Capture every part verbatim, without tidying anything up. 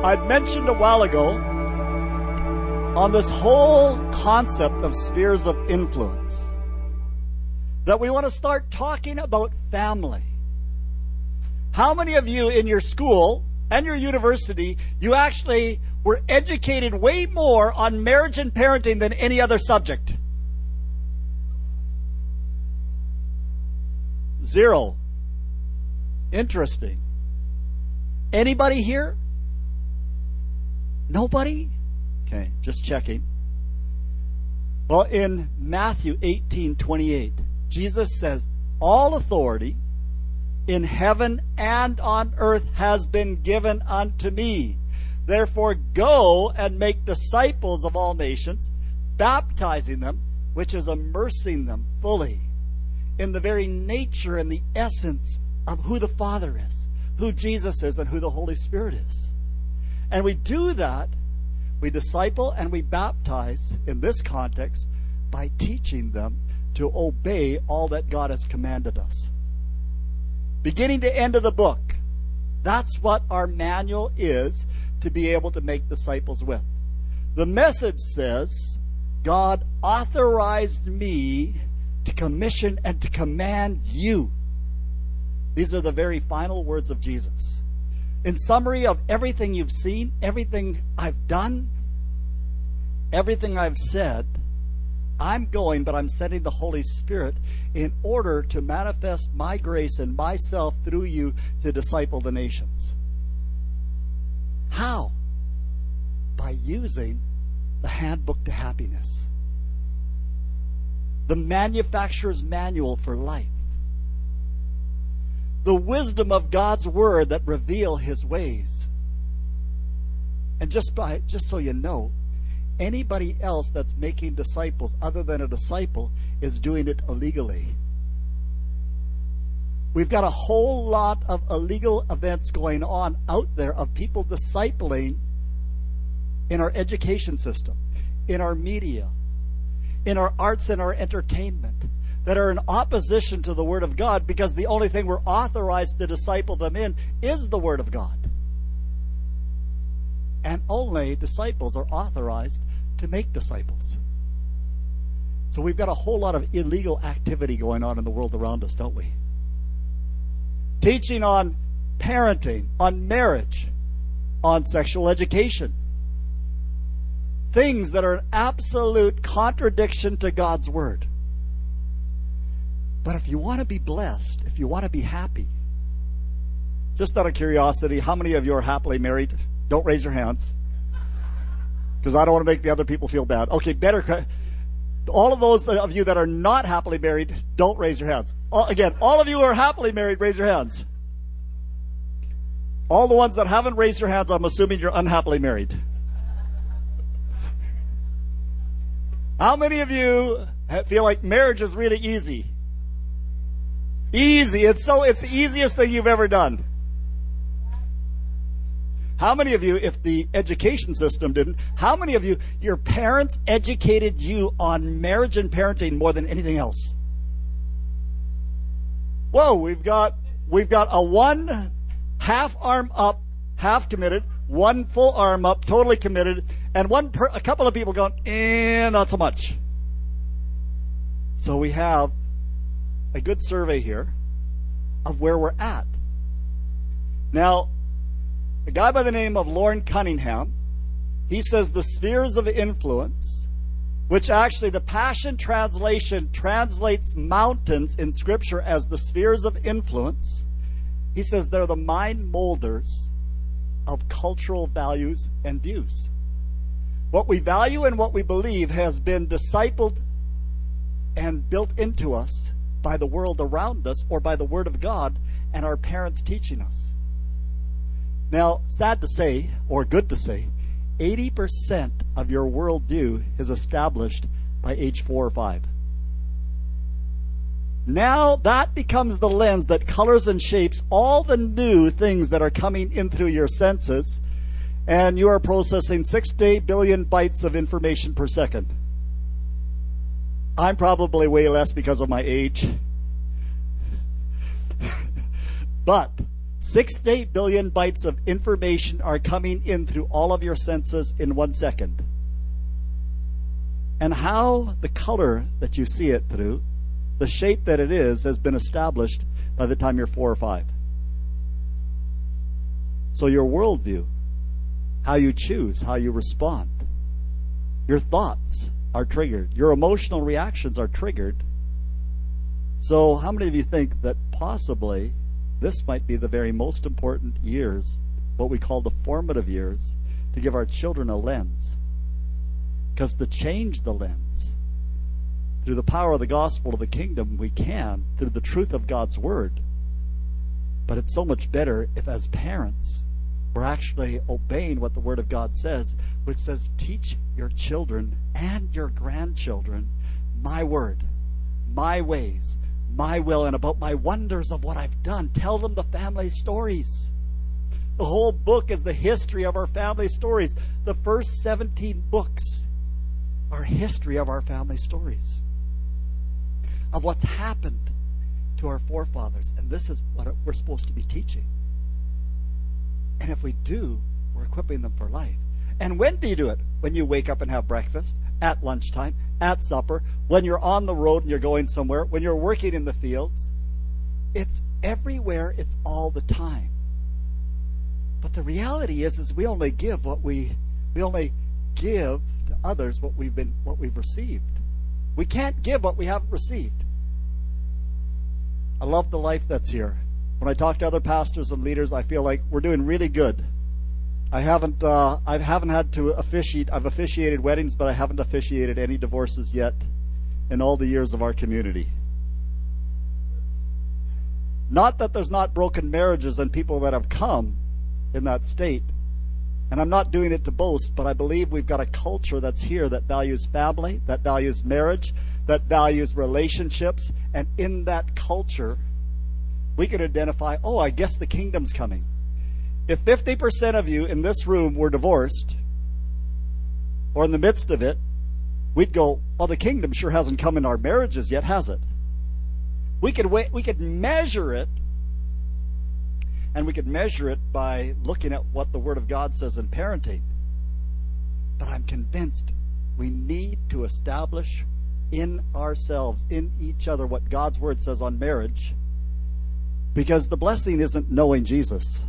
I'd mentioned a while ago on this whole concept of spheres of influence that we want to start talking about family. How many of you in your school and your university, you actually were educated way more on marriage and parenting than any other subject? Zero. Interesting. Anybody here? Nobody? Okay, just checking. Well, in Matthew eighteen twenty-eight, Jesus says, all authority in heaven and on earth has been given unto me. Therefore go and make disciples of all nations, baptizing them, which is immersing them fully in the very nature and the essence of who the Father is, who Jesus is, and who the Holy Spirit is. And we do that, we disciple and we baptize in this context by teaching them to obey all that God has commanded us. Beginning to end of the book, that's what our manual is to be able to make disciples with. The Message says, God authorized me to commission and to command you. These are the very final words of Jesus. In summary of everything you've seen, everything I've done, everything I've said, I'm going, but I'm sending the Holy Spirit in order to manifest my grace and myself through you to disciple the nations. How? By using the Handbook to Happiness, the manufacturer's manual for life, the wisdom of God's word that reveal his ways. And just by just so you know, anybody else that's making disciples other than a disciple is doing it illegally. We've got a whole lot of illegal events going on out there of people discipling in our education system, in our media, in our arts and our entertainment, that are in opposition to the Word of God, because the only thing we're authorized to disciple them in is the Word of God. And only disciples are authorized to make disciples. So we've got a whole lot of illegal activity going on in the world around us, don't we? Teaching on parenting, on marriage, on sexual education. Things that are an absolute contradiction to God's Word. But if you want to be blessed, if you want to be happy, just out of curiosity, how many of you are happily married? Don't raise your hands, because I don't want to make the other people feel bad. Okay, better. All of those of you that are not happily married, don't raise your hands. All, again, all of you who are happily married, raise your hands. All the ones that haven't raised your hands, I'm assuming you're unhappily married. How many of you feel like marriage is really easy? Easy. It's so it's the easiest thing you've ever done. How many of you, if the education system didn't, how many of you, your parents educated you on marriage and parenting more than anything else? Whoa, we've got we've got a one half arm up, half committed, one full arm up, totally committed, and one per, a couple of people going, eh, not so much. So we have a good survey here of where we're at. Now, a guy by the name of Loren Cunningham, he says the spheres of influence, which actually the Passion Translation translates mountains in Scripture as the spheres of influence. He says they're the mind molders of cultural values and views. What we value and what we believe has been discipled and built into us by the world around us or by the Word of God and our parents teaching us. Now, sad to say, or good to say, eighty percent of your worldview is established by age four or five. Now that becomes the lens that colors and shapes all the new things that are coming in through your senses, and you are processing sixty billion bytes of information per second. I'm probably way less because of my age. But Six to eight billion bytes of information are coming in through all of your senses in one second. And how the color that you see it through, the shape that it is, has been established by the time you're four or five. So your worldview, how you choose, how you respond, your thoughts are triggered. Your emotional reactions are triggered. So how many of you think that possibly this might be the very most important years, what we call the formative years, to give our children a lens? Because to change the lens, through the power of the gospel of the kingdom, we can, through the truth of God's word. But it's so much better if, as parents, we're actually obeying what the word of God says, which says, teach your children and your grandchildren my word, my ways, my will, and about my wonders of what I've done. Tell them the family stories. The whole book is the history of our family stories. The first seventeen books are history of our family stories, of what's happened to our forefathers. And this is what we're supposed to be teaching. And if we do, we're equipping them for life. And when do you do it? When you wake up and have breakfast, at lunchtime, at supper, when you're on the road and you're going somewhere, when you're working in the fields. It's everywhere, it's all the time. But the reality is, is we only give what we we only give to others what we've been what we've received. We can't give what we haven't received. I love the life that's here. When I talk to other pastors and leaders, I feel like we're doing really good. I haven't uh, I haven't had to officiate. I've officiated weddings, but I haven't officiated any divorces yet in all the years of our community. Not that there's not broken marriages and people that have come in that state. And I'm not doing it to boast, but I believe we've got a culture that's here that values family, that values marriage, that values relationships. And in that culture, we can identify, oh, I guess the kingdom's coming. If fifty percent of you in this room were divorced, or in the midst of it, we'd go, well, the kingdom sure hasn't come in our marriages yet, has it? We could wait, we could measure it, and we could measure it by looking at what the Word of God says in parenting. But I'm convinced we need to establish in ourselves, in each other, what God's Word says on marriage, because the blessing isn't knowing Jesus.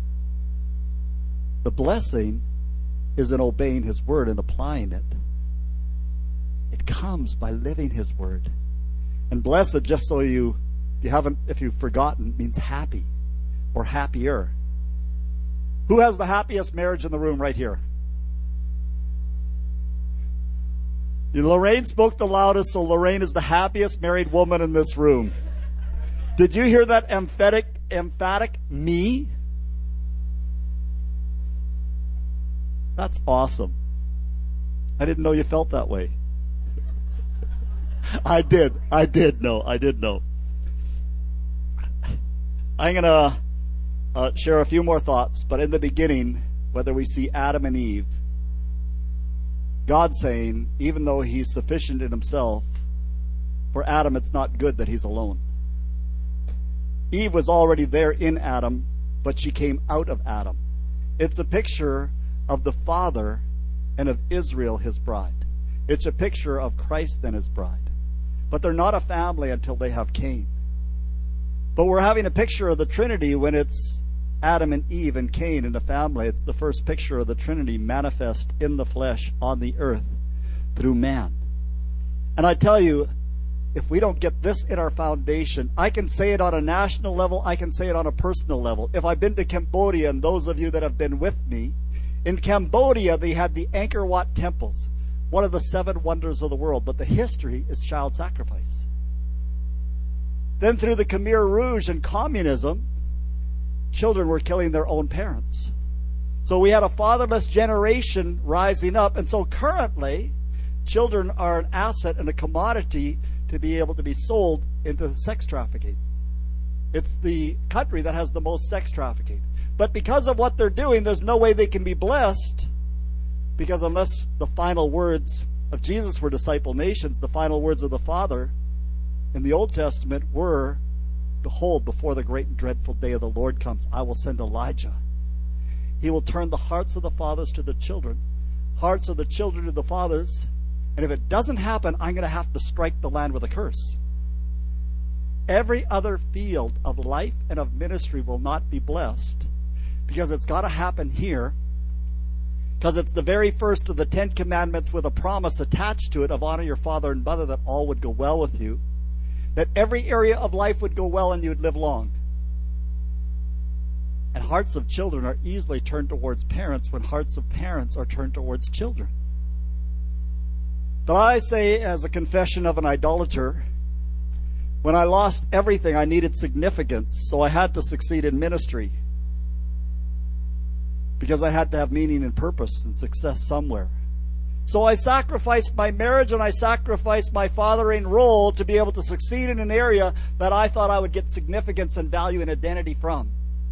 The blessing is in obeying His Word and applying it. It comes by living His Word. And blessed, just so you, if you haven't, if you've forgotten, means happy or happier. Who has the happiest marriage in the room right here? Lorraine spoke the loudest, so Lorraine is the happiest married woman in this room. Did you hear that emphatic, emphatic me? That's awesome. I didn't know you felt that way. I did. I did know. I did know. I'm going to uh, share a few more thoughts, but in the beginning, whether we see Adam and Eve, God saying, even though He's sufficient in Himself, for Adam it's not good that he's alone. Eve was already there in Adam, but she came out of Adam. It's a picture of the Father and of Israel, His bride. It's a picture of Christ and His bride. But they're not a family until they have Cain. But we're having a picture of the Trinity when it's Adam and Eve and Cain in a family. It's the first picture of the Trinity manifest in the flesh on the earth through man. And I tell you, if we don't get this in our foundation, I can say it on a national level, I can say it on a personal level. If I've been to Cambodia, and those of you that have been with me, in Cambodia they had the Angkor Wat temples, one of the seven wonders of the world, but the history is child sacrifice. Then through the Khmer Rouge and communism, children were killing their own parents. So we had a fatherless generation rising up, and so currently children are an asset and a commodity to be able to be sold into sex trafficking. It's the country that has the most sex trafficking. But because of what they're doing, there's no way they can be blessed, because unless the final words of Jesus were disciple nations, the final words of the Father in the Old Testament were behold, before the great and dreadful day of the Lord comes, I will send Elijah. He will turn the hearts of the fathers to the children, hearts of the children to the fathers. And if it doesn't happen, I'm going to have to strike the land with a curse. Every other field of life and of ministry will not be blessed because it's got to happen here, because it's the very first of the Ten Commandments with a promise attached to it of honor your father and mother, that all would go well with you, that every area of life would go well and you would live long. And hearts of children are easily turned towards parents when hearts of parents are turned towards children. But I say, as a confession of an idolater, when I lost everything, I needed significance, so I had to succeed in ministry, because I had to have meaning and purpose and success somewhere. So I sacrificed my marriage and I sacrificed my fathering role to be able to succeed in an area that I thought I would get significance and value and identity from.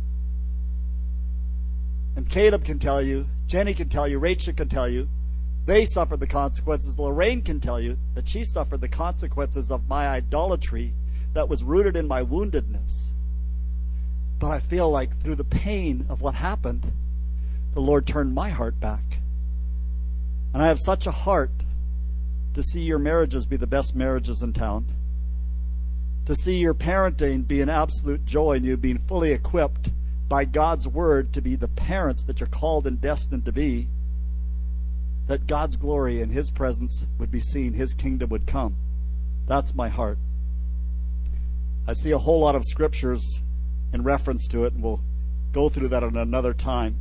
And Caleb can tell you, Jenny can tell you, Rachel can tell you, they suffered the consequences. Lorraine can tell you that she suffered the consequences of my idolatry that was rooted in my woundedness. But I feel like through the pain of what happened, the Lord turned my heart back. And I have such a heart to see your marriages be the best marriages in town, to see your parenting be an absolute joy and you being fully equipped by God's word to be the parents that you're called and destined to be, that God's glory and His presence would be seen, His kingdom would come. That's my heart. I see a whole lot of scriptures in reference to it, and we'll go through that at another time.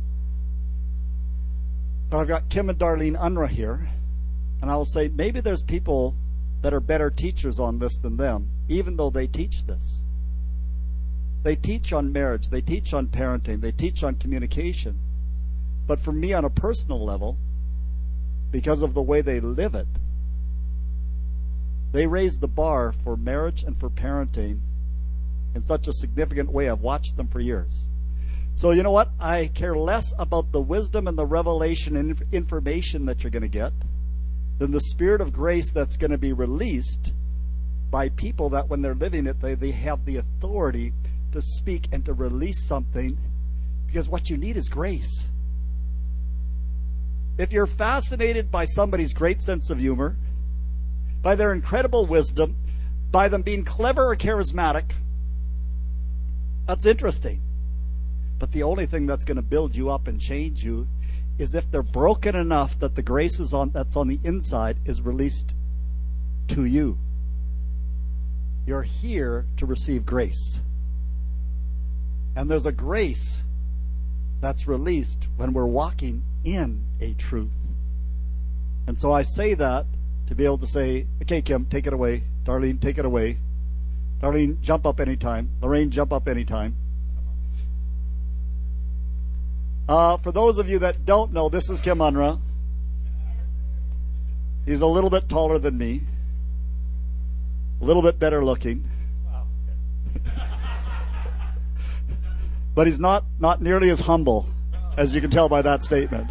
But I've got Kim and Darlene Unruh here, and I will say maybe there's people that are better teachers on this than them, even though they teach this. They teach on marriage, they teach on parenting, they teach on communication. But for me, on a personal level, because of the way they live it, they raise the bar for marriage and for parenting in such a significant way. I've watched them for years. So you know what? I care less about the wisdom and the revelation and information that you're going to get than the spirit of grace that's going to be released by people that when they're living it, they, they have the authority to speak and to release something, because what you need is grace. If you're fascinated by somebody's great sense of humor, by their incredible wisdom, by them being clever or charismatic, that's interesting. But the only thing that's going to build you up and change you is if they're broken enough that the grace is on, that's on the inside is released to you. You're here to receive grace. And there's a grace that's released when we're walking in a truth. And so I say that to be able to say, okay, Kim, take it away. Darlene, take it away. Darlene, jump up anytime. Lorraine, jump up anytime. Uh, for those of you that don't know, this is Kim Unruh. He's a little bit taller than me. A little bit better looking. But he's not, not nearly as humble, as you can tell by that statement.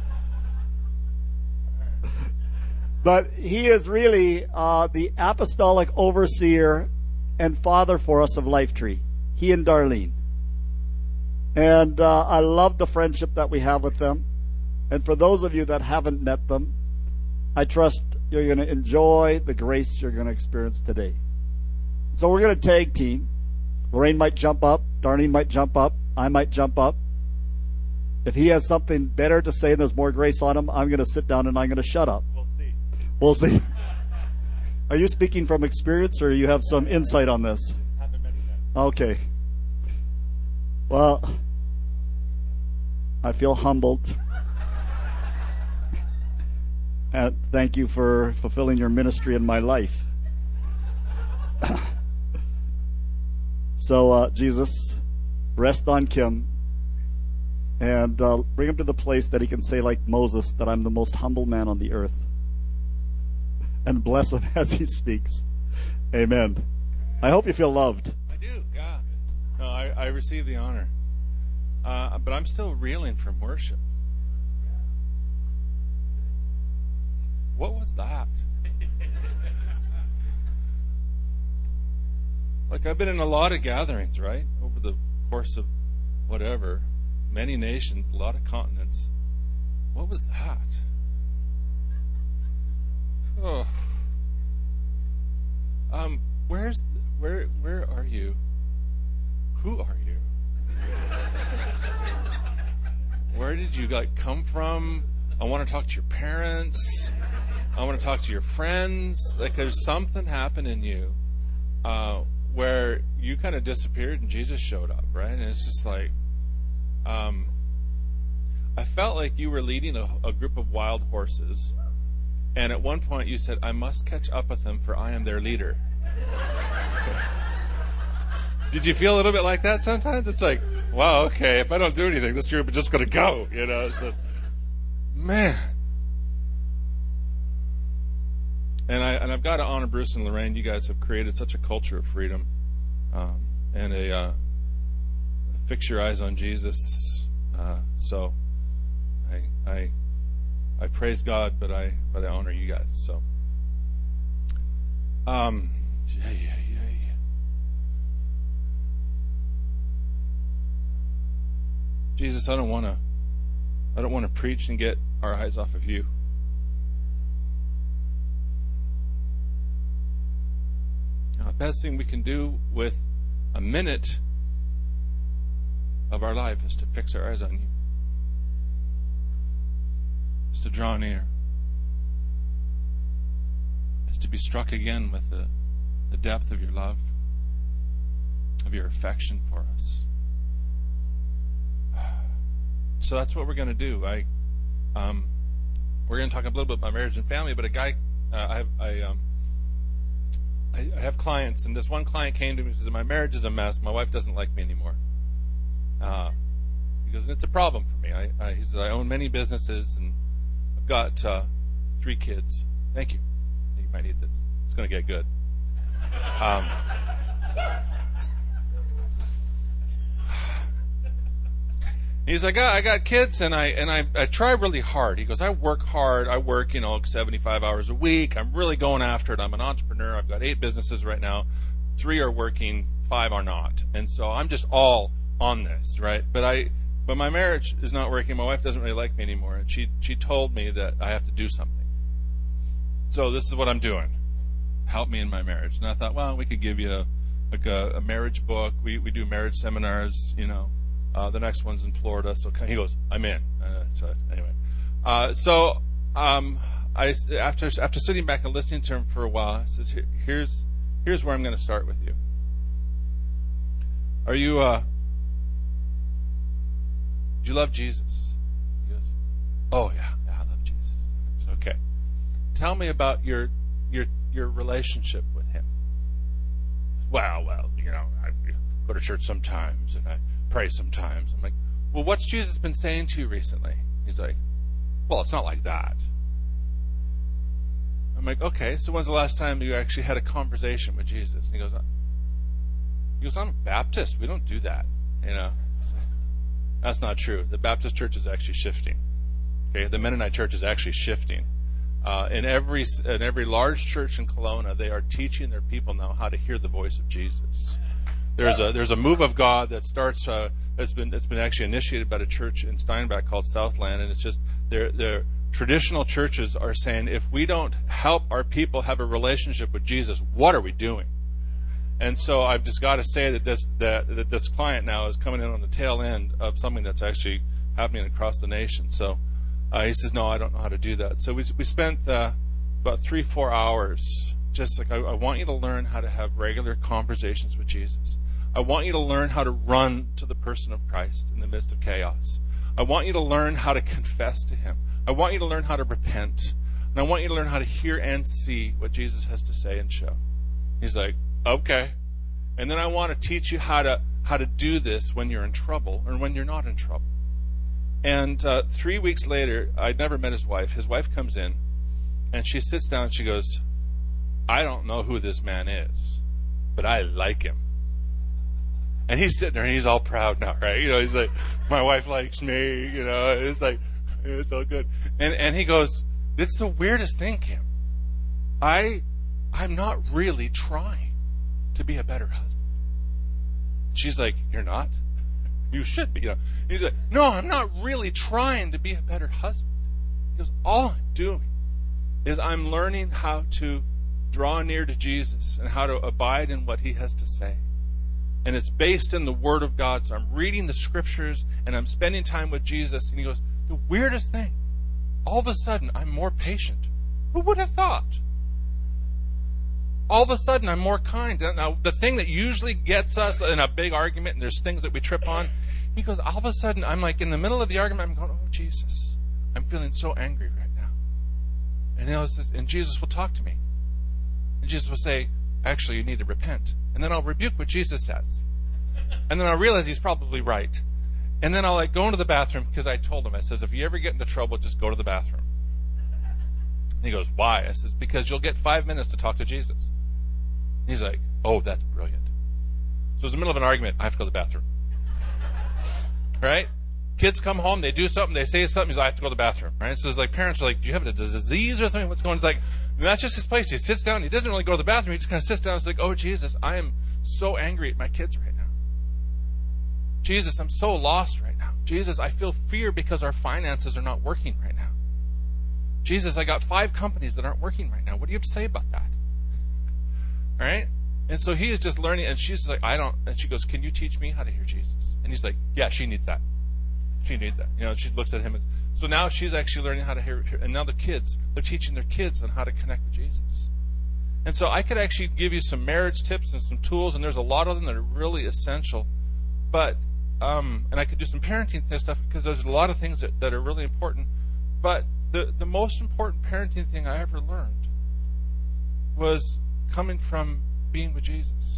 But he is really uh, the apostolic overseer and father for us of Lifetree. He and Darlene. And uh, I love the friendship that we have with them. And for those of you that haven't met them, I trust you're going to enjoy the grace you're going to experience today. So we're going to tag team. Lorraine might jump up. Darlene might jump up. I might jump up. If he has something better to say and there's more grace on him, I'm going to sit down and I'm going to shut up. We'll see. We'll see. Are you speaking from experience, or you have some insight on this? Okay. Well, I feel humbled. And thank you for fulfilling your ministry in my life. So, uh, Jesus, rest on Kim and uh, bring him to the place that he can say, like Moses, that I'm the most humble man on the earth. And bless him as he speaks. Amen. I hope you feel loved. I do, yeah. No, I, I receive the honor. Uh, but I'm still reeling from worship. What was that? Like, I've been in a lot of gatherings, right? Over the course of whatever, many nations, a lot of continents. What was that? Oh. Um, where's, the, where, where are you? Who are you? Where did you like come from? I want to talk to your parents. I want to talk to your friends. Like, there's something happened in you uh, where you kind of disappeared and Jesus showed up, right? And it's just like, um, I felt like you were leading a, a group of wild horses. And at one point you said, I must catch up with them, for I am their leader. Did you feel a little bit like that sometimes? It's like, wow, okay, if I don't do anything, this group is just going to go, you know. So, man. And, I, and I've got to honor Bruce and Lorraine. You guys have created such a culture of freedom um, and a uh, fix your eyes on Jesus. Uh, so I, I I praise God, but I but I honor you guys. So, um, yeah, yeah, yeah, yeah. Jesus, I don't want to. I don't want to preach and get our eyes off of you. Now, the best thing we can do with a minute of our life is to fix our eyes on you. Is to draw near. Is to be struck again with the, the depth of your love, of your affection for us. So that's what we're going to do. I, um, we're going to talk a little bit about marriage and family. But a guy, uh, I, have, I, um, I, I have clients, and this one client came to me and says, "My marriage is a mess. My wife doesn't like me anymore." Uh, he goes, "And it's a problem for me. I, I, he says, I own many businesses, and I've got uh, three kids." Thank you. You might need this. It's going to get good. Um, he's like, I got kids, and I and I, I try really hard. He goes, I work hard. I work, you know, seventy-five hours a week. I'm really going after it. I'm an entrepreneur. I've got eight businesses right now. Three are working, five are not. And so I'm just all on this, right? But I, but my marriage is not working. My wife doesn't really like me anymore, and she she told me that I have to do something. So this is what I'm doing. Help me in my marriage. And I thought, well, we could give you a, like a, a marriage book. We we do marriage seminars, you know. Uh, the next one's in Florida, so he goes, I'm in. Uh, so anyway, uh, so um, I after after sitting back and listening to him for a while, I says, Here, here's here's where I'm going to start with you. Are you uh, do you love Jesus? He goes, oh yeah, yeah, I love Jesus. It's okay. Tell me about your your your relationship with him. Well, well, you know, I go to church sometimes, and I pray sometimes. I'm like, well, what's Jesus been saying to you recently? He's like, well, it's not like that. I'm like, okay, so when's the last time you actually had a conversation with Jesus? And he goes, he goes, I'm a Baptist. We don't do that. You know, like, that's not true. The Baptist church is actually shifting. Okay, the Mennonite church is actually shifting. Uh, in every in every large church in Kelowna, they are teaching their people now how to hear the voice of Jesus. There's a there's a move of God that starts uh, that's been that's been actually initiated by a church in Steinbach called Southland, and it's just their their traditional churches are saying, if we don't help our people have a relationship with Jesus, what are we doing? And so I've just got to say that this that, that this client now is coming in on the tail end of something that's actually happening across the nation. So uh, he says, no, I don't know how to do that. So we we spent uh, about three four hours just like I, I want you to learn how to have regular conversations with Jesus. I want you to learn how to run to the person of Christ in the midst of chaos. I want you to learn how to confess to him. I want you to learn how to repent. And I want you to learn how to hear and see what Jesus has to say and show. He's like, okay. And then I want to teach you how to how to do this when you're in trouble or when you're not in trouble. And uh, three weeks later, I'd never met his wife. His wife comes in, and she sits down and she goes, I don't know who this man is, but I like him. And he's sitting there, and he's all proud now, right? You know, he's like, my wife likes me, you know. It's like, it's all good. And and he goes, it's the weirdest thing, Kim. I, I'm not really trying to be a better husband. She's like, you're not? You should be. You know. He's like, no, I'm not really trying to be a better husband. He goes, all I'm doing is I'm learning how to draw near to Jesus and how to abide in what he has to say. And it's based in the Word of God. So I'm reading the Scriptures and I'm spending time with Jesus. And he goes, the weirdest thing, all of a sudden I'm more patient. Who would have thought? All of a sudden I'm more kind. Now, the thing that usually gets us in a big argument, and there's things that we trip on, he goes, all of a sudden, I'm like in the middle of the argument, I'm going, oh, Jesus, I'm feeling so angry right now. And, you know, says, and Jesus will talk to me. And Jesus will say, actually, you need to repent. And then I'll rebuke what Jesus says. And then I'll realize he's probably right. And then I'll like go into the bathroom because I told him, I says, if you ever get into trouble, just go to the bathroom. And he goes, why? I says, because you'll get five minutes to talk to Jesus. And he's like, oh, that's brilliant. So it's the middle of an argument, I have to go to the bathroom. Right? Kids come home, they do something, they say something, he's like, I have to go to the bathroom. Right? So it's like parents are like, do you have a disease or something? What's going on? It's like, that's just his place. He sits down, he doesn't really go to the bathroom, he just kind of sits down and is like, oh, Jesus, I am so angry at my kids right now. Jesus, I'm so lost right now. Jesus, I feel fear because our finances are not working right now. Jesus, I got five companies that aren't working right now. What do you have to say about that? All right? And so he is just learning, and she's like, I don't, and she goes, can you teach me how to hear Jesus? And he's like, yeah, she needs that. She needs that. You know, she looks at him. And, so now she's actually learning how to hear, and now the kids, they're teaching their kids on how to connect with Jesus. And so I could actually give you some marriage tips and some tools, and there's a lot of them that are really essential. But, um, and I could do some parenting stuff because there's a lot of things that, that are really important. But the, the most important parenting thing I ever learned was coming from being with Jesus.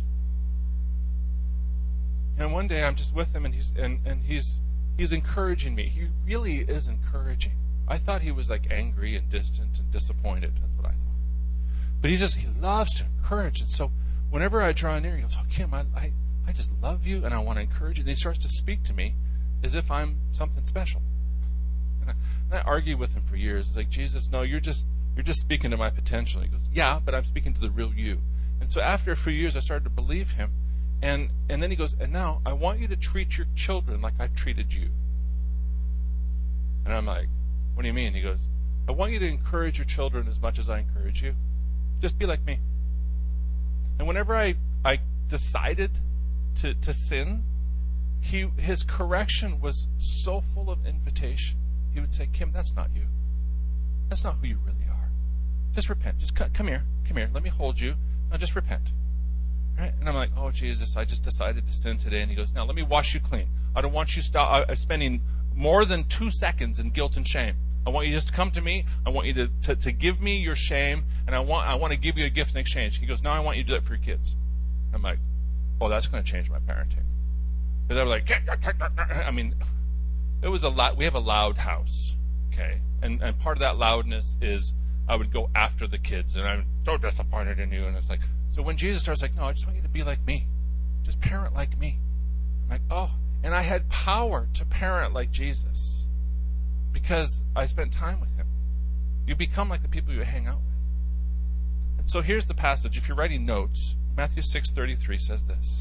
And one day I'm just with him, and he's and, and he's he's encouraging me. He really is encouraging. I thought he was like angry and distant and disappointed. That's what I thought. But he just he loves to encourage. And so whenever I draw near, he goes, "Oh, Kim, I I, I just love you, and I want to encourage you." And he starts to speak to me as if I'm something special. And I, and I argue with him for years. It's like, Jesus, no, you're just you're just speaking to my potential. He goes, yeah, but I'm speaking to the real you. And so after a few years, I started to believe him. And and then he goes, and now I want you to treat your children like I've treated you. And I'm like, what do you mean? He goes, I want you to encourage your children as much as I encourage you. Just be like me. And whenever I, I decided to, to sin, he his correction was so full of invitation. He would say, Kim, that's not you. That's not who you really are. Just repent. Just come here. Come here. Let me hold you. Now just repent. Right? And I'm like, oh, Jesus, I just decided to sin today. And he goes, now let me wash you clean. I don't want you stop, uh, spending more than two seconds in guilt and shame. I want you just to come to me. I want you to, to, to give me your shame, and I want I want to give you a gift in exchange. He goes, now I want you to do that for your kids. I'm like, oh, that's going to change my parenting. Because I was like, I mean, it was a lot. We have a loud house, okay? And, and part of that loudness is I would go after the kids, and I'm so disappointed in you. And it's like, so when Jesus starts like, no, I just want you to be like me. Just parent like me. I'm like, oh. And I had power to parent like Jesus because I spent time with him. You become like the people you hang out with. And so here's the passage. If you're writing notes, Matthew six thirty-three says this.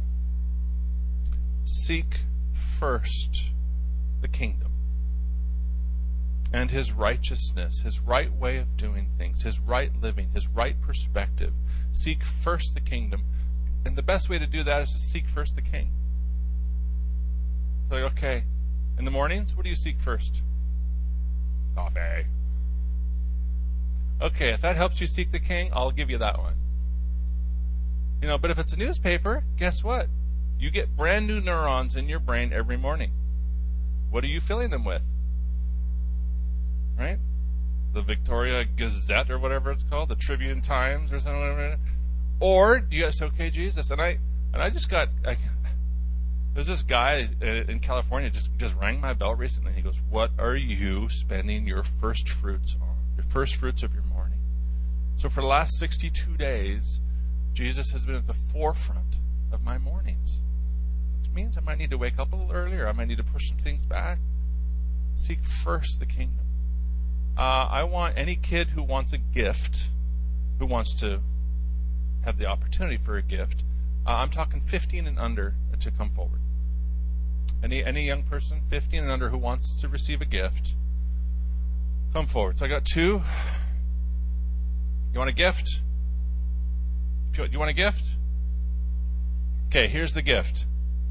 Seek first the kingdom and his righteousness, his right way of doing things, his right living, his right perspective. Seek first the kingdom. And the best way to do that is to seek first the king. So like, okay, in the mornings, what do you seek first? Coffee. Okay, if that helps you seek the king, I'll give you that one. You know, but if it's a newspaper, guess what? You get brand new neurons in your brain every morning. What are you filling them with? Right? The Victoria Gazette or whatever it's called, the Tribune Times or something. Whatever. Or do you say, okay, Jesus, and I and I just got. I, there's this guy in California just just rang my bell recently. And he goes, "What are you spending your first fruits on? Your first fruits of your morning?" So for the last sixty-two days, Jesus has been at the forefront of my mornings. Which means I might need to wake up a little earlier. I might need to push some things back. Seek first the kingdom. Uh, I want any kid who wants a gift, who wants to have the opportunity for a gift. Uh, I'm talking fifteen and under. to come forward. Any any young person, fifteen and under, who wants to receive a gift, come forward. So I got two. You want a gift? Do you want a gift? Okay, here's the gift.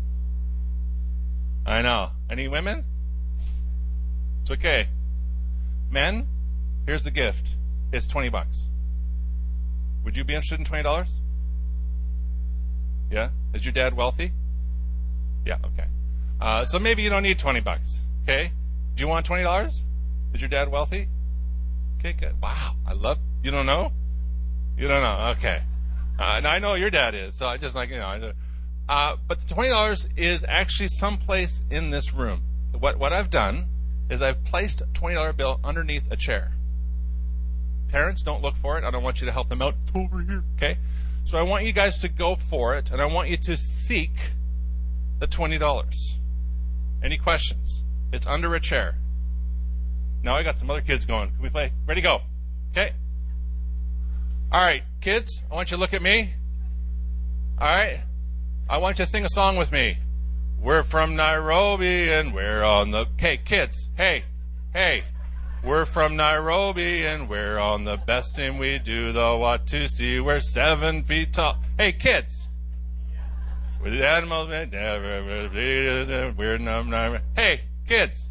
I know. Any women? It's okay. Men, here's the gift. It's twenty bucks. Would you be interested in twenty dollars? Yeah? Is your dad wealthy? Yeah, okay. Uh, so maybe you don't need twenty bucks. Okay? Do you want twenty dollars? Is your dad wealthy? Okay, good. Wow. I love, you don't know? You don't know. Okay. Uh, now I know your dad is, so I just like, you know. I, uh, but the twenty dollars is actually someplace in this room. What, what I've done is I've placed a twenty dollar bill underneath a chair. Parents, don't look for it. I don't want you to help them out. It's over here. Okay? So I want you guys to go for it, and I want you to seek the twenty dollars. Any questions? It's under a chair. Now I got some other kids going. Can we play? Ready, go. Okay? All right, kids, I want you to look at me. All right? I want you to sing a song with me. We're from Nairobi and we're on the... Okay, kids, hey, hey. We're from Nairobi and we're on the best team. We do the Watusi. We're seven feet tall. Hey, kids. We're the animals. We're numb. Hey, kids.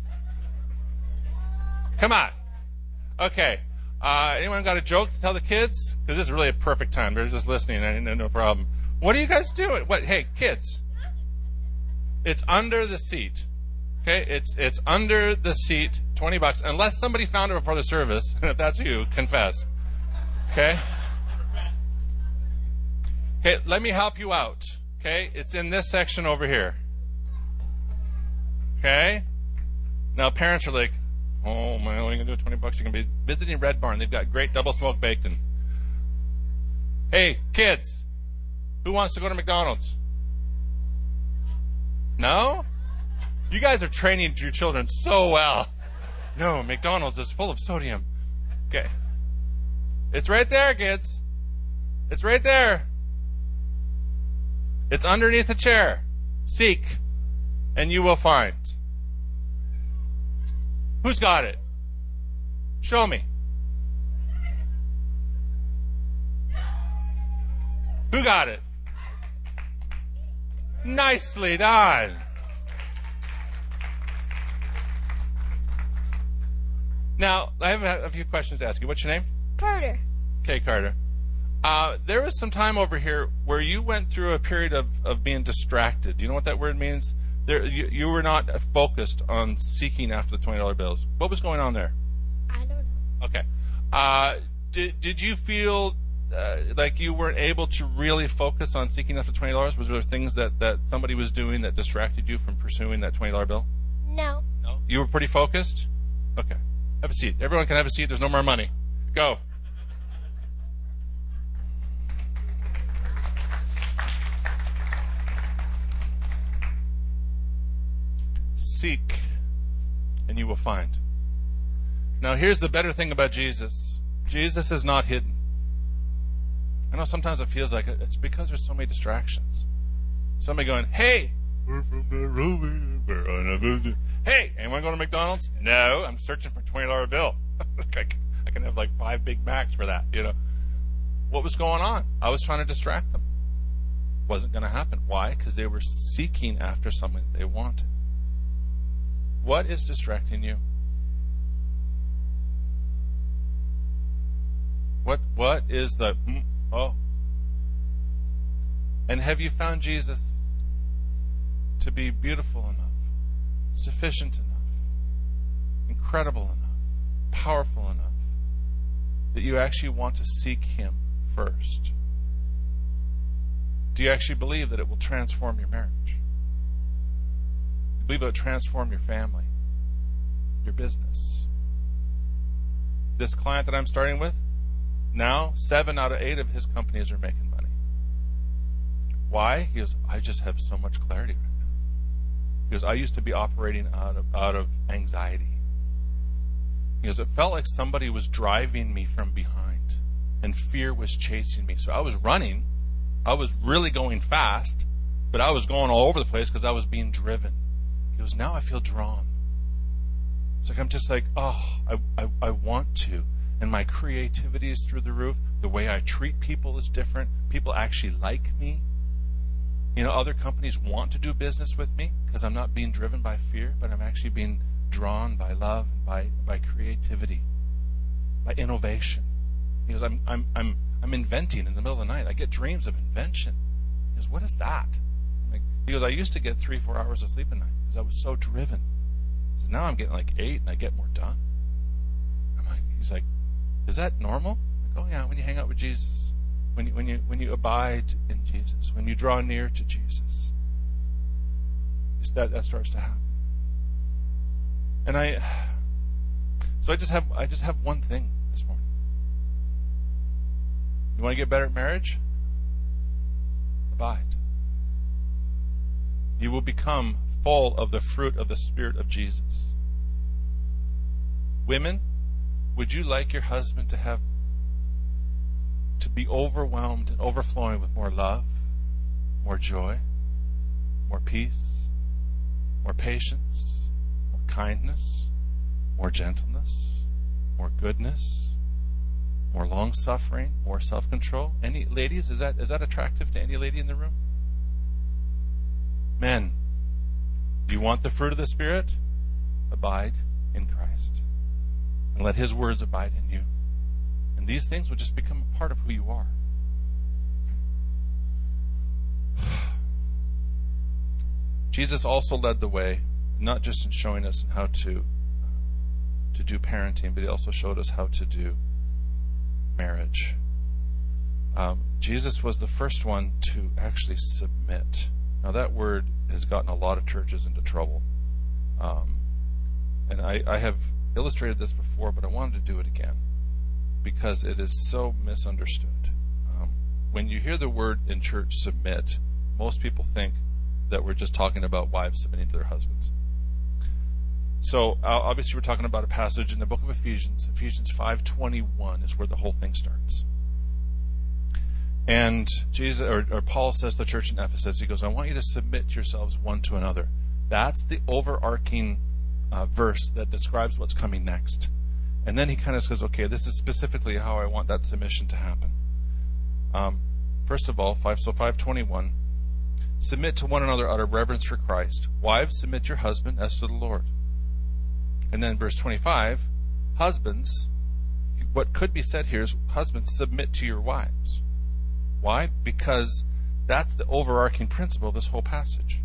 Come on. Okay. Uh, anyone got a joke to tell the kids? Because this is really a perfect time. They're just listening. I no, no problem. What are you guys doing? What? Hey, kids. It's under the seat. Okay? It's it's under the seat. twenty bucks. Unless somebody found it before the service. And if that's you, confess. Okay? Okay, let me help you out. Okay? It's in this section over here. Okay? Now, parents are like, oh, my, only going to do twenty bucks. You're going to be visiting Red Barn. They've got great double smoked bacon. Hey, kids, who wants to go to McDonald's? No? You guys are training your children so well. No, McDonald's is full of sodium. Okay. It's right there, kids. It's right there. It's underneath the chair. Seek, and you will find. Who's got it? Show me. Who got it? Nicely done. Now, I have a few questions to ask you. What's your name? Carter. Okay, Carter. Uh, there was some time over here where you went through a period of, of being distracted. Do you know what that word means? There, you, you were not focused on seeking after the twenty dollar bills. What was going on there? I don't know. Okay. Uh, did, did you feel uh, like you weren't able to really focus on seeking after twenty dollars? Was there things that, that somebody was doing that distracted you from pursuing that twenty dollar bill? No. No? You were pretty focused? Okay. Have a seat. Everyone can have a seat. There's no more money. Go. Seek, and you will find. Now, here's the better thing about Jesus. Jesus is not hidden. I know sometimes it feels like it's because there's so many distractions. Somebody going, hey, we're from Nairobi, we're on a visit. Hey, anyone going to McDonald's? No, I'm searching for a twenty dollar bill. I can have like five Big Macs for that, you know. What was going on? I was trying to distract them. Wasn't going to happen. Why? Because they were seeking after something they wanted. What is distracting you? What What is the, mm, oh. And have you found Jesus to be beautiful enough, sufficient enough, incredible enough, powerful enough, that you actually want to seek Him first? Do you actually believe that it will transform your marriage? Do you believe it will transform your family, your business? This client that I'm starting with, now seven out of eight of his companies are making money. Why? He goes, I just have so much clarity right now. He goes, I used to be operating out of out of anxiety. He goes, it felt like somebody was driving me from behind, and fear was chasing me. So I was running, I was really going fast, but I was going all over the place because I was being driven. He goes, now I feel drawn. It's like I'm just like, oh, I, I, I want to. And my creativity is through the roof. The way I treat people is different. People actually like me. You know, other companies want to do business with me because I'm not being driven by fear, but I'm actually being drawn by love and by, by creativity, by innovation. He goes, I'm I'm I'm I'm inventing in the middle of the night. I get dreams of invention. He goes, what is that? I'm like, he goes, I used to get three, four hours of sleep a night because I was so driven. He says, now I'm getting like eight and I get more done. I'm like, he's like, is that normal? I'm like, oh yeah, when you hang out with Jesus. When you, when you when you abide in Jesus, when you draw near to Jesus, it's that that starts to happen. And I, so I just have I just have one thing this morning. You want to get better at marriage? Abide. You will become full of the fruit of the Spirit of Jesus. Women, would you like your husband to have to be overwhelmed and overflowing with more love, more joy, more peace, more patience, more kindness, more gentleness, more goodness, more long-suffering, more self-control? Any ladies, is that is that attractive to any lady in the room? Men, do you want the fruit of the Spirit? Abide in Christ. And let His words abide in you. And these things will just become a part of who you are. Jesus also led the way, not just in showing us how to to do parenting, but He also showed us how to do marriage. Um, Jesus was the first one to actually submit. Now that word has gotten a lot of churches into trouble. Um, and I, I have illustrated this before, but I wanted to do it again, because it is so misunderstood. Um, when you hear the word in church, submit, most people think that we're just talking about wives submitting to their husbands. So uh, obviously we're talking about a passage in the book of Ephesians. Ephesians five twenty-one is where the whole thing starts. And Jesus or, or Paul says to the church in Ephesus, he goes, I want you to submit yourselves one to another. That's the overarching uh, verse that describes what's coming next. And then he kind of says, okay, this is specifically how I want that submission to happen. Um, first of all, five, so five twenty-one, submit to one another out of reverence for Christ. Wives, submit your husband as to the Lord. And then verse twenty-five, husbands, what could be said here is, husbands, submit to your wives. Why? Because that's the overarching principle of this whole passage.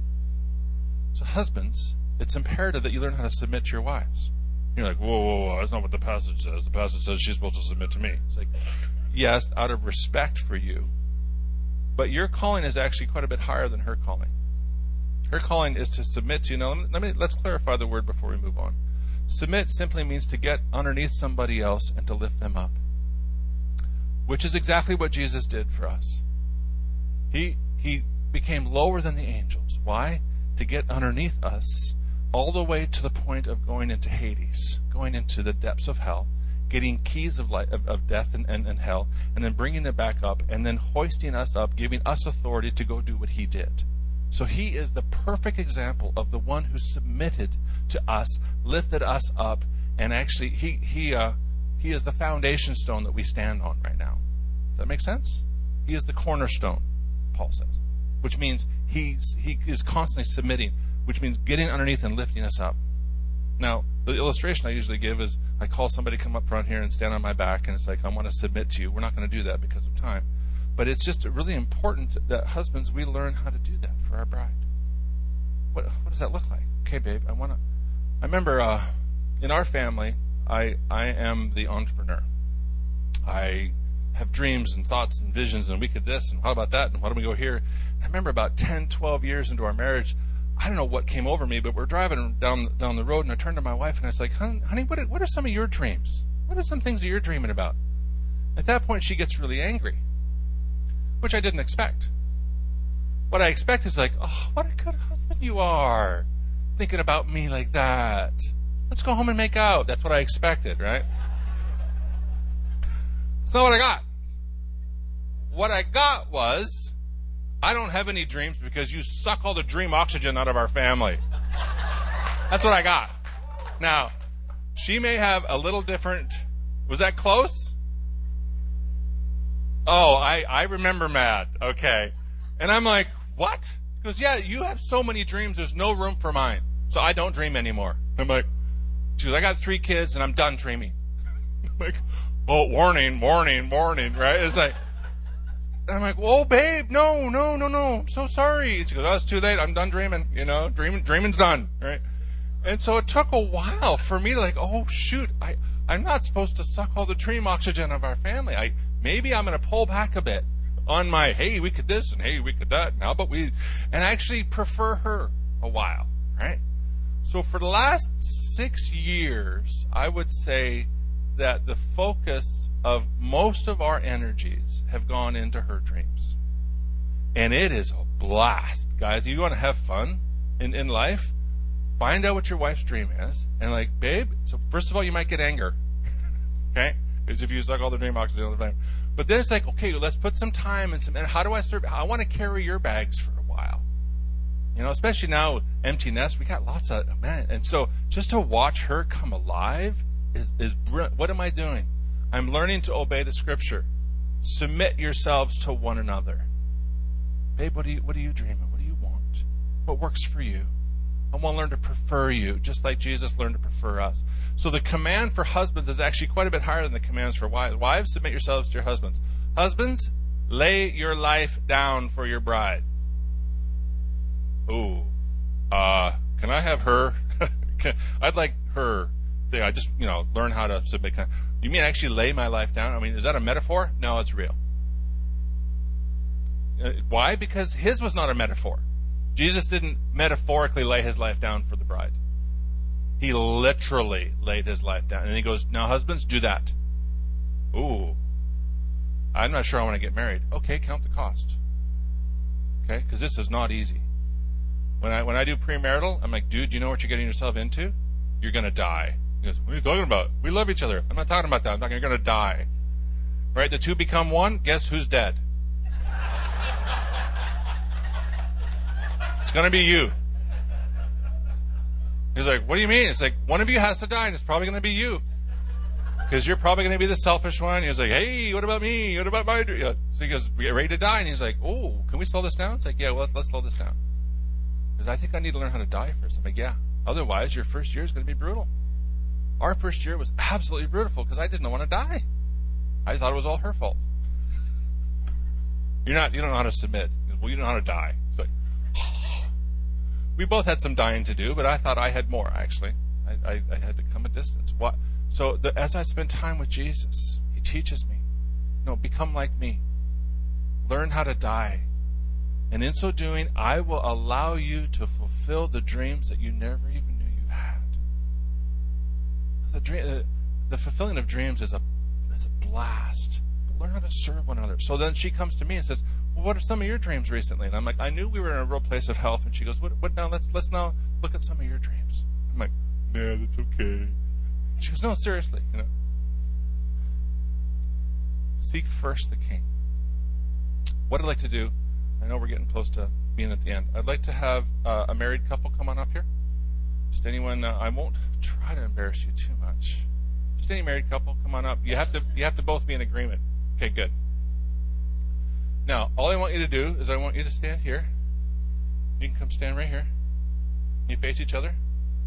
So husbands, it's imperative that you learn how to submit to your wives. You're like, whoa, whoa, whoa, that's not what the passage says. The passage says she's supposed to submit to me. It's like, yes, out of respect for you, but your calling is actually quite a bit higher than her calling. Her calling is to submit to you. Now, let me, let's clarify the word before we move on. Submit simply means to get underneath somebody else and to lift them up, which is exactly what Jesus did for us. He, he became lower than the angels. Why? To get underneath us, all the way to the point of going into Hades, going into the depths of hell, getting keys of life, of, of death and, and, and hell, and then bringing it back up, and then hoisting us up, giving us authority to go do what He did. So He is the perfect example of the one who submitted to us, lifted us up, and actually He He uh, He is the foundation stone that we stand on right now. Does that make sense? He is the cornerstone, Paul says, which means he's, he is constantly submitting, which means getting underneath and lifting us up. Now, the illustration I usually give is I call somebody to come up front here and stand on my back, and it's like, I want to submit to you. We're not going to do that because of time. But it's just really important that husbands, we learn how to do that for our bride. What what does that look like? Okay, babe, I want to... I remember uh, in our family, I I am the entrepreneur. I have dreams and thoughts and visions, and we could this, and how about that, and why don't we go here? I remember about ten, twelve years into our marriage, I don't know what came over me, but we're driving down down the road, and I turned to my wife, and I was like, honey, what are, what are some of your dreams? What are some things that you're dreaming about? At that point, she gets really angry, which I didn't expect. What I expect is like, oh, what a good husband you are, thinking about me like that. Let's go home and make out. That's what I expected, right? That's not what I got. What I got was, I don't have any dreams because you suck all the dream oxygen out of our family. That's what I got. Now, she may have a little different... Was that close? Oh, I, I remember Matt. Okay. And I'm like, what? She goes, yeah, you have so many dreams, there's no room for mine. So I don't dream anymore. I'm like, she goes, I got three kids and I'm done dreaming. I'm like, oh, warning, warning, warning, right? It's like, and I'm like, oh, babe, no, no, no, no, I'm so sorry. She goes, oh, it's too late. I'm done dreaming, you know, dreaming, dreaming's done, right? And so it took a while for me to like, oh, shoot, I, I'm not supposed to suck all the dream oxygen of our family. I Maybe I'm going to pull back a bit on my, hey, we could this and hey, we could that. Now, but we, and actually prefer her a while, right? So for the last six years, I would say that the focus of most of our energies have gone into her dreams. And it is a blast. Guys, you want to have fun in, in life? Find out what your wife's dream is. And like, babe, so first of all, you might get anger. Okay? Because if you suck all the dream oxygen all the time. But then it's like, okay, let's put some time and some, and how do I serve? I want to carry your bags for a while. You know, especially now, empty nest, we got lots of, man. And so just to watch her come alive is, is brilliant. What am I doing? I'm learning to obey the scripture. Submit yourselves to one another. Babe, what do you, what are you dreaming? What do you want? What works for you? I want to learn to prefer you, just like Jesus learned to prefer us. So the command for husbands is actually quite a bit higher than the commands for wives. Wives, submit yourselves to your husbands. Husbands, lay your life down for your bride. Ooh, uh, can I have her? I'd like her. Thing. I just, you know, learn how to submit. You mean actually lay my life down? I mean, is that a metaphor? No, it's real. Uh, why? Because his was not a metaphor. Jesus didn't metaphorically lay his life down for the bride. He literally laid his life down. And he goes, now husbands, do that. Ooh. I'm not sure I want to get married. Okay, count the cost. Okay, because this is not easy. When I when I do premarital, I'm like, dude, do you know what you're getting yourself into? You're going to die. He goes, what are you talking about? We love each other. I'm not talking about that. I'm talking, you're going to die. Right? The two become one. Guess who's dead? It's going to be you. He's like, what do you mean? It's like, one of you has to die, and it's probably going to be you. Because you're probably going to be the selfish one. He's like, hey, what about me? What about my dream? So he goes, we get ready to die. And he's like, oh, can we slow this down? It's like, yeah, well, let's, let's slow this down. Because I think I need to learn how to die first. I'm like, yeah. Otherwise, your first year is going to be brutal. Our first year was absolutely brutal because I didn't want to die. I thought it was all her fault. You're not, you don't know how to submit. Well, you don't know how to die. It's like, we both had some dying to do, but I thought I had more, actually. I, I, I had to come a distance. What? So the, as I spend time with Jesus, he teaches me, you know, become like me. Learn how to die. And in so doing, I will allow you to fulfill the dreams that you never even knew you had. The, dream, the, the fulfilling of dreams is a, is a blast. Learn how to serve one another. So then she comes to me and says, well, what are some of your dreams recently? And I'm like, I knew we were in a real place of health. And she goes, what, what now? Let's let's now look at some of your dreams. I'm like, nah, that's okay. She goes, no, seriously, you know. Seek first the King. What I'd like to do, I know we're getting close to being at the end. I'd like to have uh, a married couple come on up here. Just anyone. Uh, I won't try to embarrass you too much. Just any married couple, come on up. You have to. You have to both be in agreement. Okay, good. Now, all I want you to do is I want you to stand here. You can come stand right here. You face each other.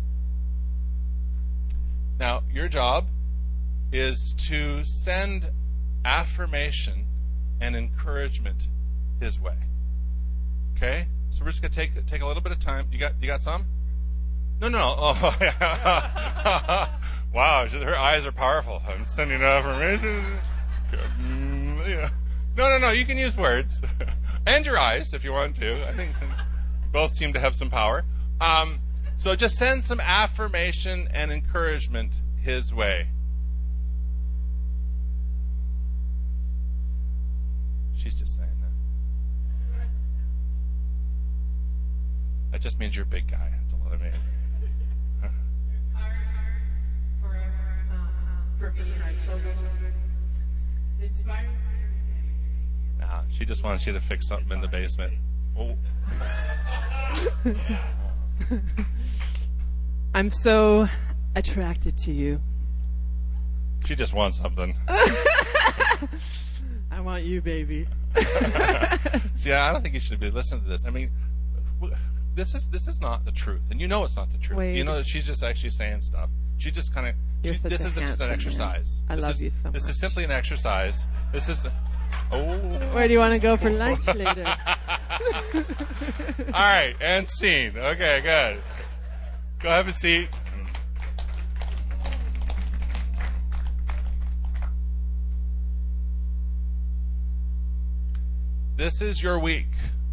Now, your job is to send affirmation and encouragement his way. Okay? So we're just gonna take take a little bit of time. You got you got some? No, no. Oh, yeah. Wow, her eyes are powerful. I'm sending affirmation. Yeah. No, no, no. You can use words and your eyes if you want to. I think both seem to have some power. Um, so just send some affirmation and encouragement his way. She's just saying that. That just means you're a big guy. That's all I mean. For me and our children, inspiring Nah, she just wanted you to fix something in the basement. Oh. I'm so attracted to you. She just wants something. I want you, baby. See, I don't think you should be listening to this. I mean, this is this is not the truth, and you know it's not the truth. Wait. You know that she's just actually saying stuff. She just kind of. This is just an exercise. I this love is, you so This much. is simply an exercise. This is. Oh. Where do you want to go for lunch later? All right, and scene. Okay, good. Go have a seat. This is your week.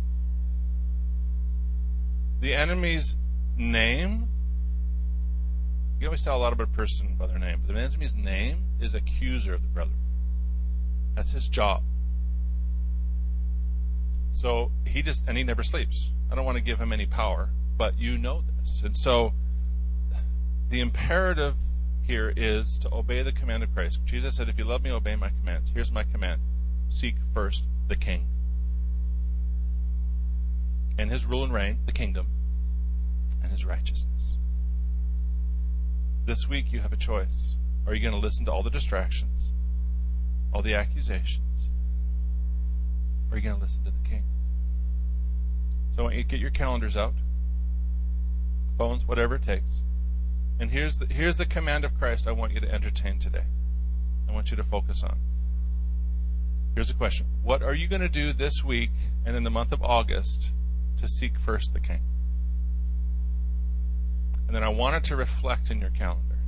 The enemy's name, you always tell a lot about a person by their name, but the enemy's name is accuser of the brother. That's his job. So he just, and he never sleeps. I don't want to give him any power, but you know this. And so the imperative here is to obey the command of Christ. Jesus said, if you love me, obey my commands. Here's my command. Seek first the king and his rule and reign, the kingdom, and his righteousness. This week you have a choice. Are you going to listen to all the distractions, all the accusations, or are you going to listen to the king? So I want you to get your calendars out, phones, whatever it takes. And here's the, here's the command of Christ I want you to entertain today. I want you to focus on. Here's a question. What are you going to do this week and in the month of August to seek first the king? And then I want it to reflect in your calendar.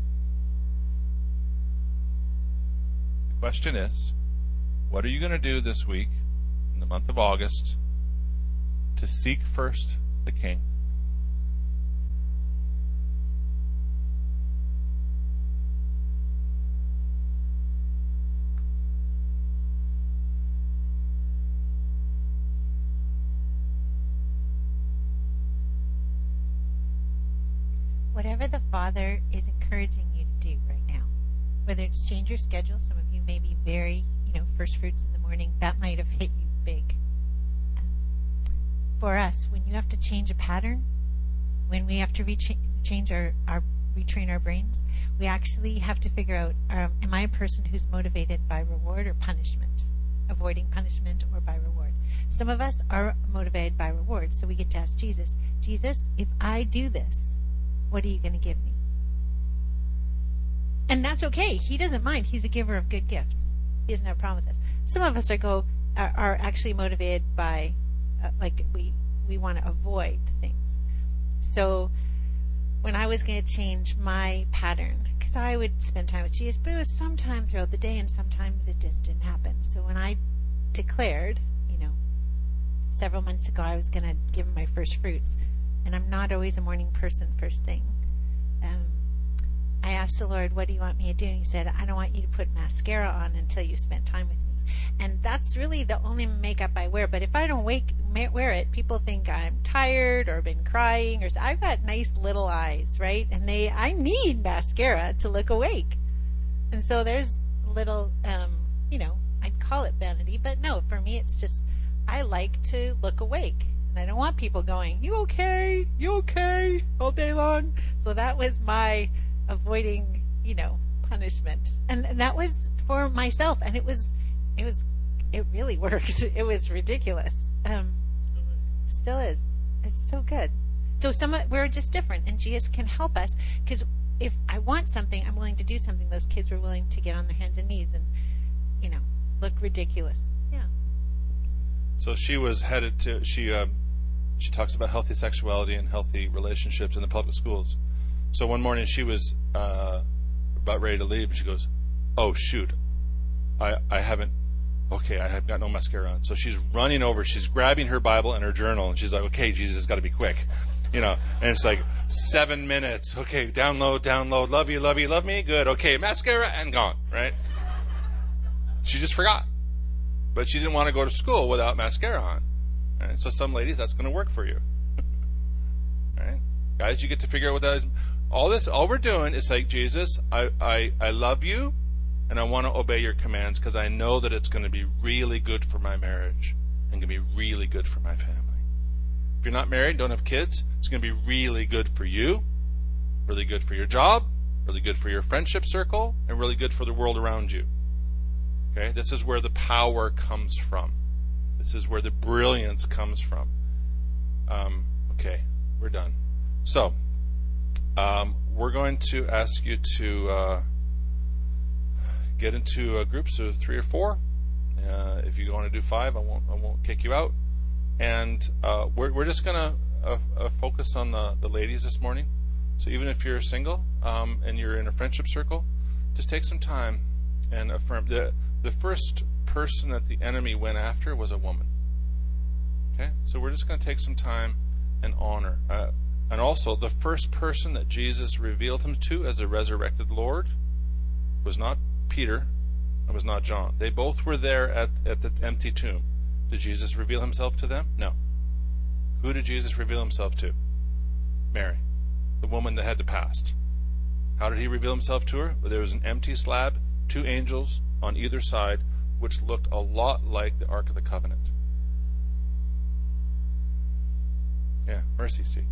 The question is, what are you going to do this week in the month of August to seek first the king? Whatever the Father is encouraging you to do right now, whether it's change your schedule, some of you may be very, you know, first fruits in the morning, that might have hit you big. Um, for us, when you have to change a pattern, when we have to re- change our, our, retrain our brains, we actually have to figure out, um, am I a person who's motivated by reward or punishment? Avoiding punishment or by reward? Some of us are motivated by reward, so we get to ask Jesus, Jesus, if I do this, what are you going to give me? And that's okay. He doesn't mind. He's a giver of good gifts. He doesn't have a problem with this. Some of us are go are, are actually motivated by, uh, like we we want to avoid things. So when I was going to change my pattern, because I would spend time with Jesus, but it was sometime throughout the day, and sometimes it just didn't happen. So when I declared, you know, several months ago, I was going to give him my first fruits. And I'm not always a morning person first thing. Um, I asked the Lord, what do you want me to do? And he said, I don't want you to put mascara on until you spent time with me. And that's really the only makeup I wear. But if I don't wake, wear it, people think I'm tired or been crying. Or I've got nice little eyes, right? And they, I need mascara to look awake. And so there's little, um, you know, I'd call it vanity. But no, for me it's just, I like to look awake. And I don't want people going, you okay? You okay? All day long. So that was my avoiding, you know, punishment. And, and that was for myself. And it was, it was, it really worked. It was ridiculous. Um, still is. It's so good. So some, we're just different. And Jesus can help us. Because if I want something, I'm willing to do something. Those kids were willing to get on their hands and knees and, you know, look ridiculous. Yeah. So she was headed to, she, um, She talks about healthy sexuality and healthy relationships in the public schools. So one morning she was uh, about ready to leave, and she goes, oh, shoot, I, I haven't, okay, I have got no mascara on. So she's running over, she's grabbing her Bible and her journal, and she's like, okay, Jesus, it's got to be quick. You know, and it's like seven minutes. Okay, download, download, love you, love you, love me, good. Okay, mascara, and gone, right? She just forgot. But she didn't want to go to school without mascara on. Right? So some ladies, that's going to work for you. Right? Guys, you get to figure out what that is. All this, all we're doing is like, Jesus, I, I, I love you, and I want to obey your commands because I know that it's going to be really good for my marriage and going to be really good for my family. If you're not married, don't have kids, it's going to be really good for you, really good for your job, really good for your friendship circle, and really good for the world around you. Okay, this is where the power comes from. This is where the brilliance comes from. Um, okay, we're done. So, um, we're going to ask you to uh, get into uh, groups of three or four. Uh, if you want to do five, I won't. I won't kick you out. And uh, we're we're just going to uh, uh, focus on the, the ladies this morning. So even if you're single um, and you're in a friendship circle, just take some time and affirm. The, the first person that the enemy went after was a woman. Okay? So we're just going to take some time and honor. Uh, and also, the first person that Jesus revealed him to as a resurrected Lord was not Peter, it was not John. They both were there at, at the empty tomb. Did Jesus reveal himself to them? No. Who did Jesus reveal himself to? Mary, the woman that had the past. How did he reveal himself to her? Well, there was an empty slab, two angels on either side, which looked a lot like the Ark of the Covenant. Yeah, mercy seat.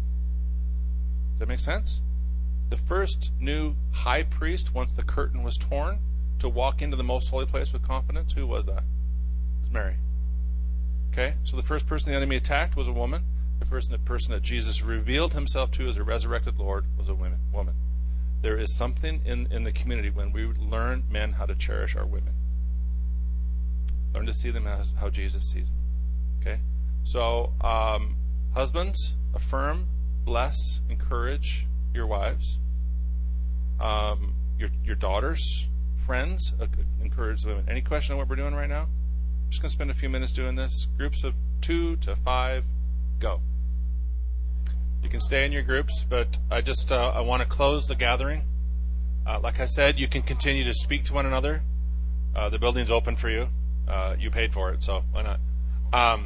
Does that make sense? The first new high priest, once the curtain was torn, to walk into the most holy place with confidence, who was that? It was Mary. Okay, so the first person the enemy attacked was a woman. The first the person that Jesus revealed himself to as a resurrected Lord was a woman. woman. There is something in, in the community when we learn, men, how to cherish our women. Learn to see them as how Jesus sees them. Okay? So, um, husbands, affirm, bless, encourage your wives. Um, your your daughters, friends, uh, encourage the women. Any question on what we're doing right now? I'm just going to spend a few minutes doing this. Groups of two to five, go. You can stay in your groups, but I just uh, I want to close the gathering. Uh, like I said, you can continue to speak to one another. Uh, the building's open for you. Uh, you paid for it, so why not? Um,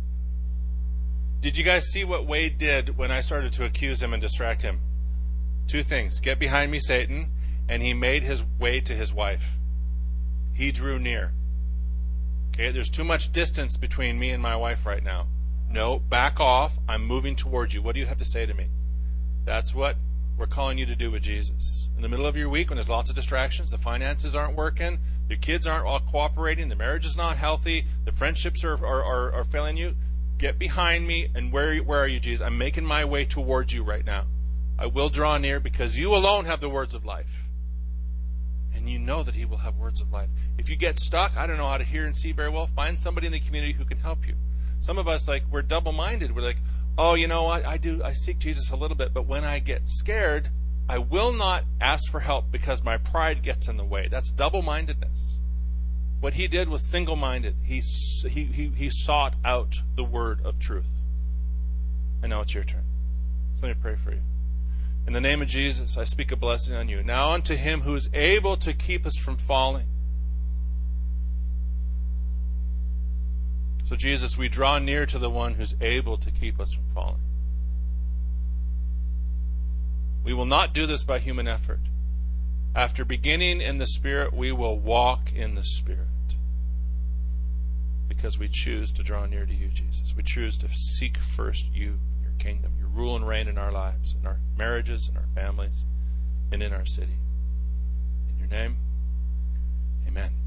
did you guys see what Wade did when I started to accuse him and distract him? Two things. Get behind me, Satan, and he made his way to his wife. He drew near. Okay, there's too much distance between me and my wife right now. No, back off. I'm moving towards you. What do you have to say to me? That's what we're calling you to do with Jesus. In the middle of your week, when there's lots of distractions, the finances aren't working, your kids aren't all cooperating, the marriage is not healthy, the friendships are are, are, are failing you, get behind me, and where, where are you, Jesus? I'm making my way towards you right now. I will draw near because you alone have the words of life. And you know that he will have words of life. If you get stuck, I don't know how to hear and see very well, find somebody in the community who can help you. Some of us, like, we're double-minded. We're like, oh, you know what, I do, I seek Jesus a little bit, but when I get scared, I will not ask for help because my pride gets in the way. That's double-mindedness. What he did was single-minded. He, he, he, he sought out the word of truth. And now it's your turn. So let me pray for you. In the name of Jesus, I speak a blessing on you. Now unto him who is able to keep us from falling. So Jesus, we draw near to the one who's able to keep us from falling. We will not do this by human effort. After beginning in the Spirit, we will walk in the Spirit. Because we choose to draw near to you, Jesus. We choose to seek first you, your kingdom, your rule and reign in our lives, in our marriages, in our families, and in our city. In your name, amen.